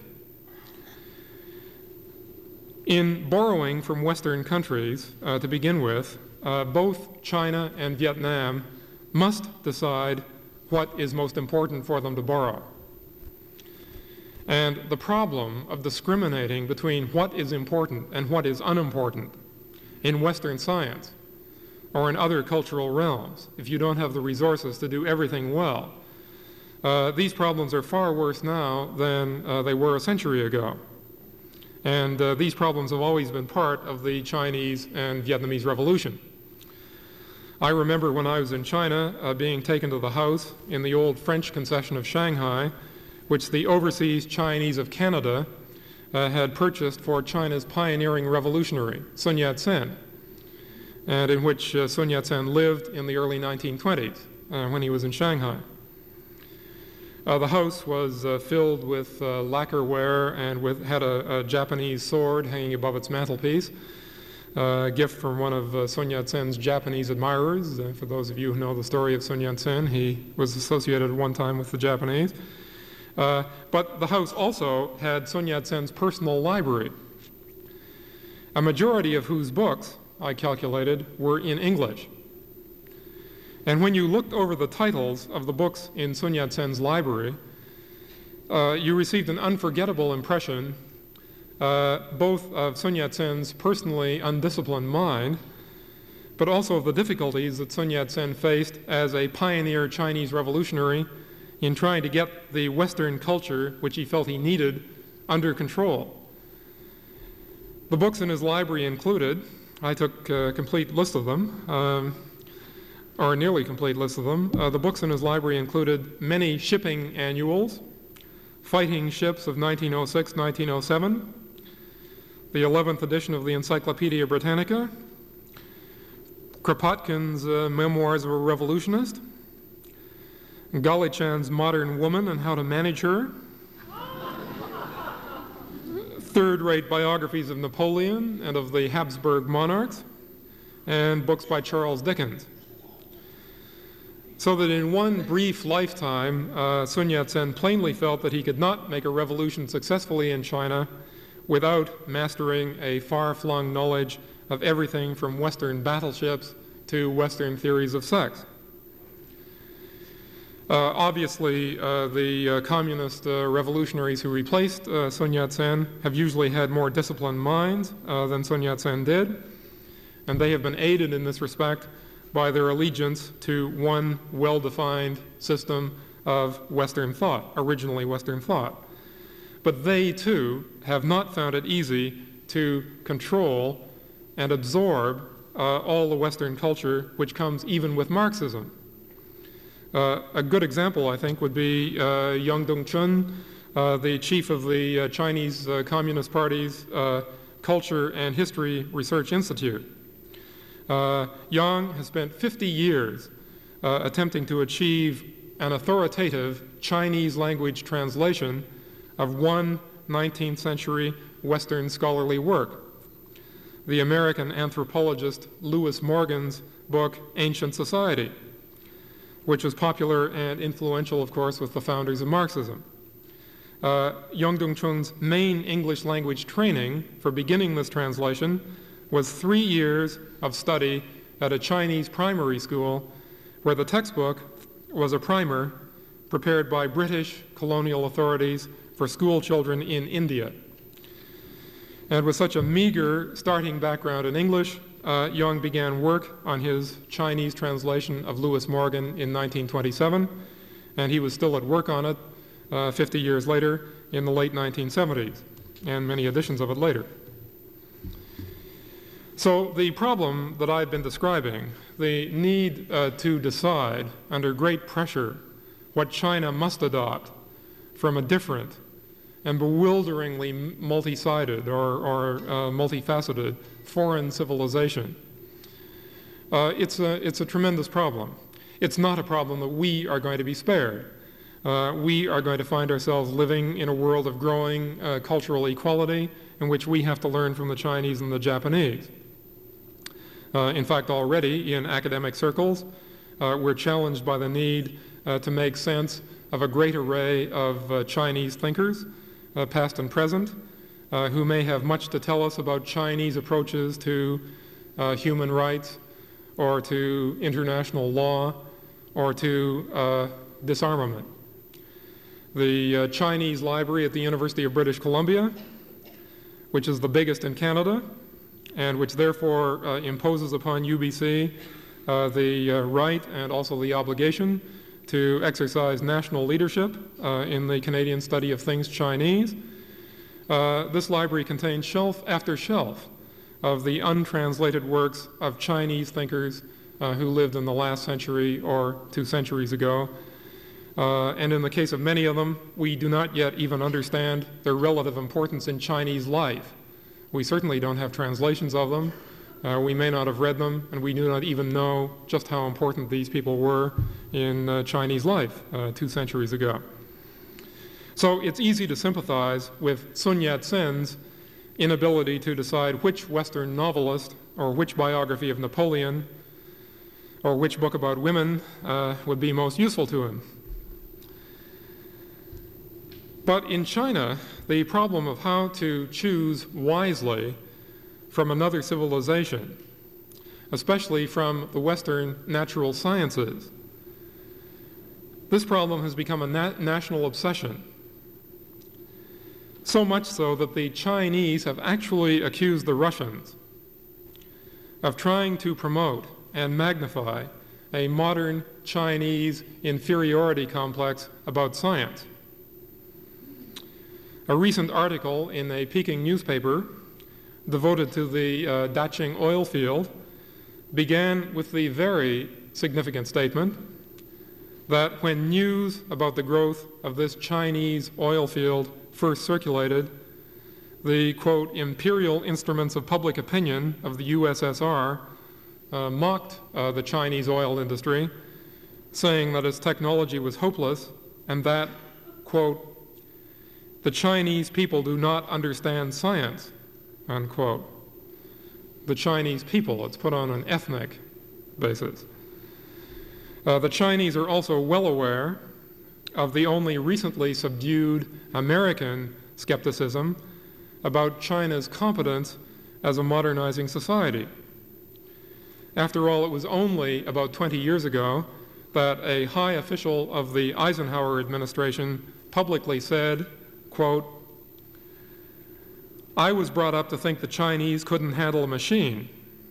In borrowing from Western countries, to begin with, both China and Vietnam must decide what is most important for them to borrow. And the problem of discriminating between what is important and what is unimportant in Western science or in other cultural realms, if you don't have the resources to do everything well, these problems are far worse now than they were a century ago. And these problems have always been part of the Chinese and Vietnamese revolution. I remember when I was in China being taken to the house in the old French concession of Shanghai, which the overseas Chinese of Canada had purchased for China's pioneering revolutionary, Sun Yat-sen, and in which Sun Yat-sen lived in the early 1920s when he was in Shanghai. The house was filled with lacquerware and had a Japanese sword hanging above its mantelpiece, a gift from one of Sun Yat-sen's Japanese admirers. For those of you who know the story of Sun Yat-sen, he was associated at one time with the Japanese. But the house also had Sun Yat-sen's personal library, a majority of whose books, I calculated, were in English. And when you looked over the titles of the books in Sun Yat-sen's library, you received an unforgettable impression both of Sun Yat-sen's personally undisciplined mind, but also of the difficulties that Sun Yat-sen faced as a pioneer Chinese revolutionary in trying to get the Western culture, which he felt he needed, under control. The books in his library included, I took a complete list of them, or a nearly complete list of them. The books in his library included many shipping annuals, fighting ships of 1906, 1907, the 11th edition of the Encyclopedia Britannica, Kropotkin's Memoirs of a Revolutionist, Galichan's Modern Woman and How to Manage Her, third-rate biographies of Napoleon and of the Habsburg monarchs, and books by Charles Dickens. So that in one brief lifetime, Sun Yat-sen plainly felt that he could not make a revolution successfully in China without mastering a far-flung knowledge of everything from Western battleships to Western theories of sex. Obviously, the communist revolutionaries who replaced Sun Yat-sen have usually had more disciplined minds than Sun Yat-sen did, and they have been aided in this respect by their allegiance to one well-defined system of Western thought, originally Western thought. But they, too, have not found it easy to control and absorb all the Western culture which comes even with Marxism. A good example, I think, would be Yang Dongchun, the chief of the Chinese Communist Party's Culture and History Research Institute. Yang has spent 50 years attempting to achieve an authoritative Chinese language translation of one 19th century Western scholarly work, the American anthropologist Lewis Morgan's book, Ancient Society, which was popular and influential, of course, with the founders of Marxism. Yang Dongchun's main English language training for beginning this translation was 3 years of study at a Chinese primary school where the textbook was a primer prepared by British colonial authorities for school children in India. And with such a meager starting background in English, Yang began work on his Chinese translation of Lewis Morgan in 1927, and he was still at work on it 50 years later in the late 1970s, and many editions of it later. So the problem that I've been describing, the need to decide under great pressure what China must adopt from a different and bewilderingly multi-sided or multifaceted foreign civilization, it's a tremendous problem. It's not a problem that we are going to be spared. We are going to find ourselves living in a world of growing cultural equality in which we have to learn from the Chinese and the Japanese. In fact, already in academic circles, we're challenged by the need to make sense of a great array of Chinese thinkers, past and present, who may have much to tell us about Chinese approaches to human rights or to international law or to disarmament. The Chinese Library at the University of British Columbia, which is the biggest in Canada, and which therefore imposes upon UBC the right and also the obligation to exercise national leadership in the Canadian study of things Chinese. This library contains shelf after shelf of the untranslated works of Chinese thinkers who lived in the last century or 2 centuries ago. And in the case of many of them, we do not yet even understand their relative importance in Chinese life. We certainly don't have translations of them. We may not have read them, and we do not even know just how important these people were in Chinese life 2 centuries ago. So it's easy to sympathize with Sun Yat-sen's inability to decide which Western novelist or which biography of Napoleon or which book about women would be most useful to him. But in China, the problem of how to choose wisely from another civilization, especially from the Western natural sciences, this problem has become a national obsession. So much so that the Chinese have actually accused the Russians of trying to promote and magnify a modern Chinese inferiority complex about science. A recent article in a Peking newspaper devoted to the Daqing oil field began with the very significant statement that when news about the growth of this Chinese oil field first circulated, the, quote, imperial instruments of public opinion of the USSR mocked the Chinese oil industry, saying that its technology was hopeless and that, quote, the Chinese people do not understand science, unquote. The Chinese people, it's put on an ethnic basis. The Chinese are also well aware of the only recently subdued American skepticism about China's competence as a modernizing society. After all, it was only about 20 years ago that a high official of the Eisenhower administration publicly said, quote, "I was brought up to think the Chinese couldn't handle a machine.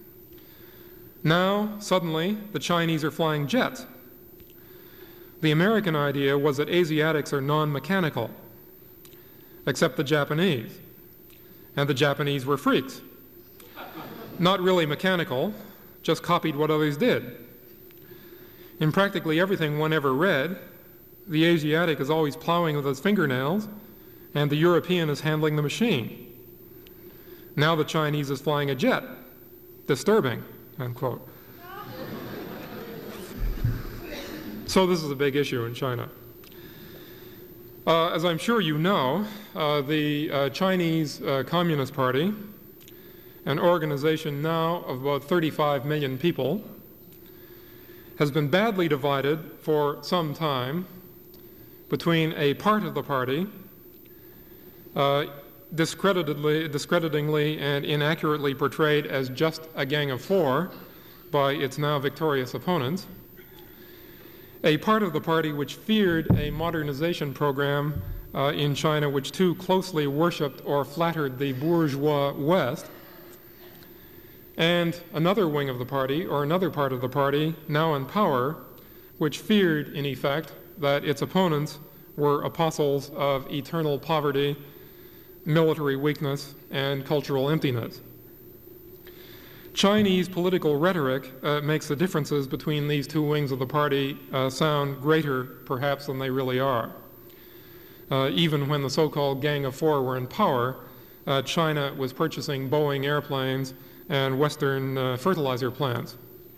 Now, suddenly, the Chinese are flying jets. The American idea was that Asiatics are non-mechanical, except the Japanese. And the Japanese were freaks. Not really mechanical, just copied what others did. In practically everything one ever read, the Asiatic is always plowing with his fingernails, and the European is handling the machine. Now the Chinese is flying a jet. Disturbing," unquote. So this is a big issue in China. As I'm sure you know, the Chinese Communist Party, an organization now of about 35 million people, has been badly divided for some time between a part of the party, discreditingly and inaccurately portrayed as just a gang of four by its now victorious opponents, a part of the party which feared a modernization program in China which too closely worshipped or flattered the bourgeois West, and another wing of the party, or another part of the party, now in power, which feared, in effect, that its opponents were apostles of eternal poverty, military weakness, and cultural emptiness. Chinese political rhetoric makes the differences between these two wings of the party sound greater, perhaps, than they really are. Even when the so-called Gang of Four were in power, China was purchasing Boeing airplanes and Western fertilizer plants.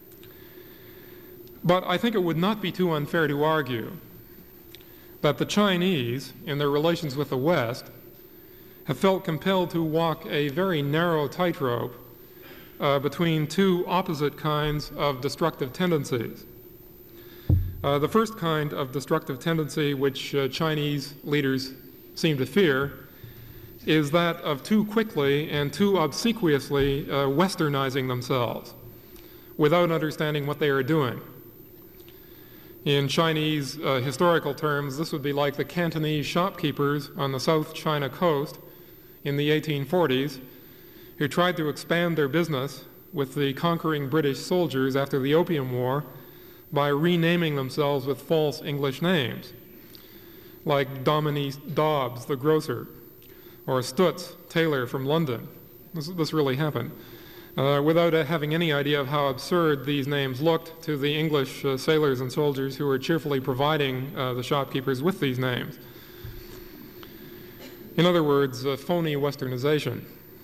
But I think it would not be too unfair to argue that the Chinese, in their relations with the West, have felt compelled to walk a very narrow tightrope between two opposite kinds of destructive tendencies. The first kind of destructive tendency which Chinese leaders seem to fear is that of too quickly and too obsequiously westernizing themselves without understanding what they are doing. In Chinese historical terms, this would be like the Cantonese shopkeepers on the South China coast in the 1840s who tried to expand their business with the conquering British soldiers after the Opium War by renaming themselves with false English names, like Dominique Dobbs, the grocer, or Stutz, tailor from London. This really happened. Without having any idea of how absurd these names looked to the English sailors and soldiers who were cheerfully providing the shopkeepers with these names. In other words, phony westernization.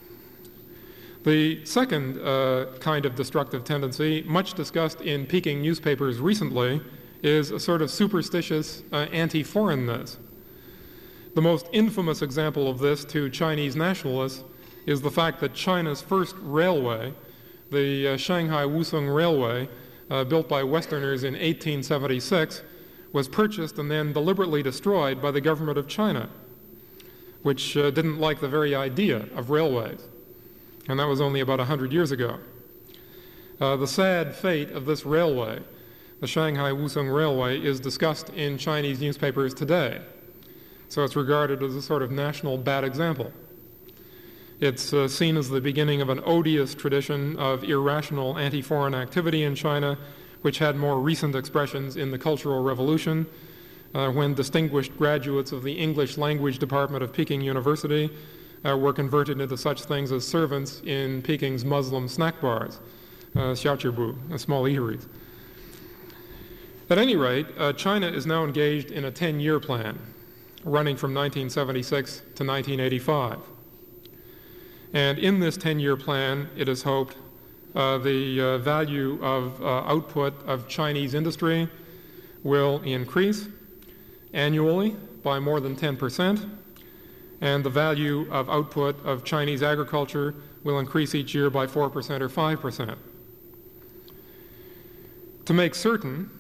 The second kind of destructive tendency, much discussed in Peking newspapers recently, is a sort of superstitious anti-foreignness. The most infamous example of this to Chinese nationalists is the fact that China's first railway, the Shanghai Wusong Railway, built by Westerners in 1876, was purchased and then deliberately destroyed by the government of China, which didn't like the very idea of railways. And that was only about 100 years ago. The sad fate of this railway, the Shanghai Wusong Railway, is discussed in Chinese newspapers today. So it's regarded as a sort of national bad example. It's seen as the beginning of an odious tradition of irrational anti-foreign activity in China, which had more recent expressions in the Cultural Revolution, when distinguished graduates of the English language department of Peking University were converted into such things as servants in Peking's Muslim snack bars, xiaoqibu, small eateries. At any rate, China is now engaged in a 10-year plan, running from 1976 to 1985. And in this 10-year plan, it is hoped the value of output of Chinese industry will increase annually by more than 10%, and the value of output of Chinese agriculture will increase each year by 4% or 5%. To make certain,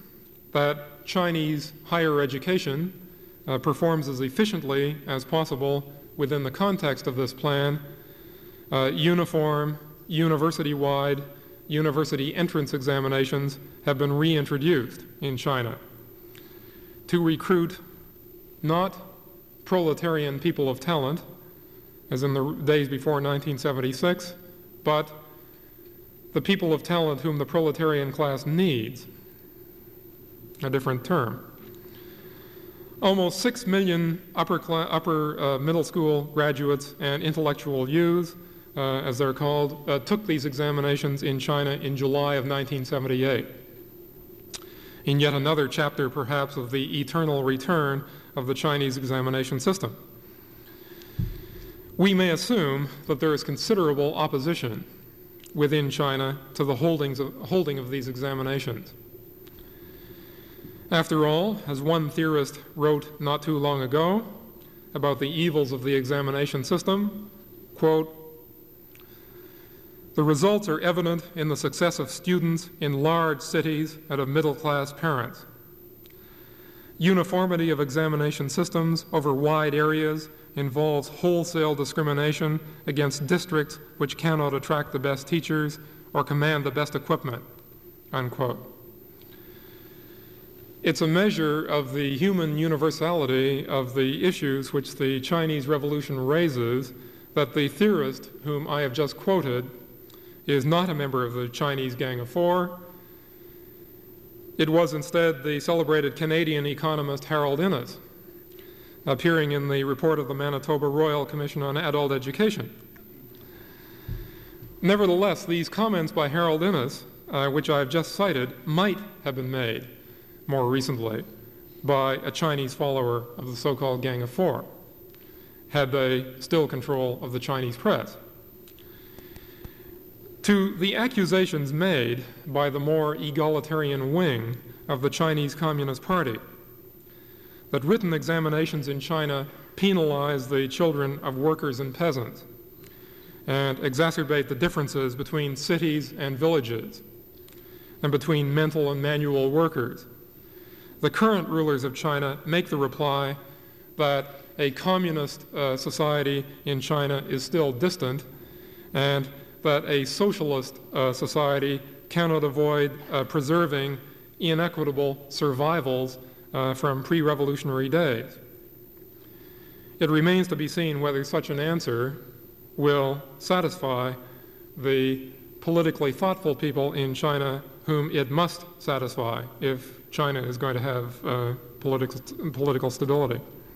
that Chinese higher education performs as efficiently as possible within the context of this plan. Uniform, university-wide, university entrance examinations have been reintroduced in China to recruit not proletarian people of talent, as in the days before 1976, but the people of talent whom the proletarian class needs, a different term. Almost 6 million upper middle school graduates and intellectual youths, as they're called, took these examinations in China in July of 1978. In yet another chapter, perhaps, of the eternal return of the Chinese examination system. We may assume that there is considerable opposition within China to the holding of these examinations. After all, as one theorist wrote not too long ago about the evils of the examination system, quote, "The results are evident in the success of students in large cities and of middle-class parents. Uniformity of examination systems over wide areas involves wholesale discrimination against districts which cannot attract the best teachers or command the best equipment," unquote. It's a measure of the human universality of the issues which the Chinese Revolution raises that the theorist whom I have just quoted is not a member of the Chinese Gang of Four. It was instead the celebrated Canadian economist Harold Innis, appearing in the report of the Manitoba Royal Commission on Adult Education. Nevertheless, these comments by Harold Innis, which I have just cited, might have been made more recently by a Chinese follower of the so-called Gang of Four, had they still control of the Chinese press. To the accusations made by the more egalitarian wing of the Chinese Communist Party that written examinations in China penalize the children of workers and peasants and exacerbate the differences between cities and villages and between mental and manual workers, the current rulers of China make the reply that a communist society in China is still distant and that a socialist society cannot avoid preserving inequitable survivals from pre-revolutionary days. It remains to be seen whether such an answer will satisfy the politically thoughtful people in China whom it must satisfy if China is going to have political stability.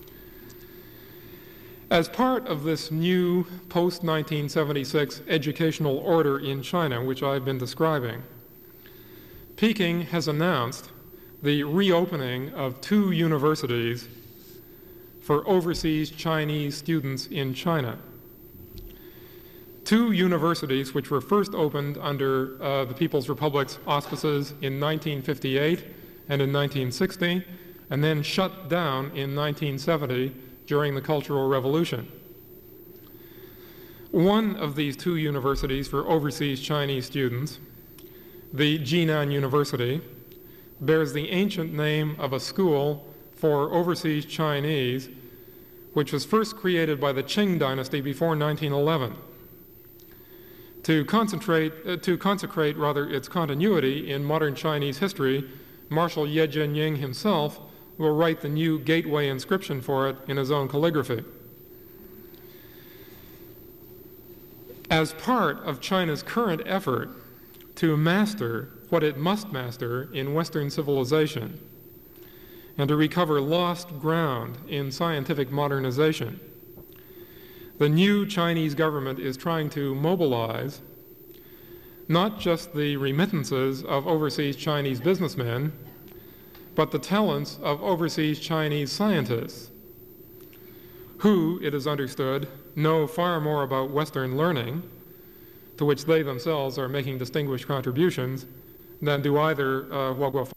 As part of this new post-1976 educational order in China, which I've been describing, Peking has announced the reopening of 2 universities for overseas Chinese students in China. 2 universities which were first opened under the People's Republic's auspices in 1958 and in 1960, and then shut down in 1970 during the Cultural Revolution. One of these 2 universities for overseas Chinese students, the Jinan University, bears the ancient name of a school for overseas Chinese, which was first created by the Qing dynasty before 1911. To consecrate its continuity in modern Chinese history, Marshal Ye Jianying himself will write the new gateway inscription for it in his own calligraphy. As part of China's current effort to master what it must master in Western civilization and to recover lost ground in scientific modernization, the new Chinese government is trying to mobilize not just the remittances of overseas Chinese businessmen, but the talents of overseas Chinese scientists, who, it is understood, know far more about Western learning, to which they themselves are making distinguished contributions, than do either Hua Guofeng